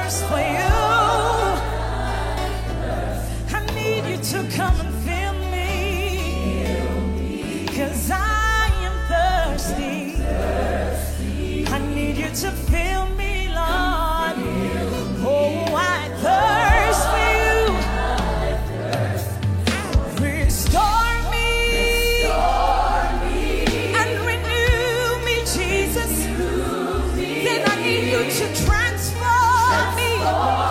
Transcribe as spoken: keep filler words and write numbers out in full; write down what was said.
thirst for you. I need you to come and fill me, 'cause I am thirsty. I need you to fill me, Lord. Oh, I thirst for you. Restore me and renew me, Jesus. Then I need you to transform me.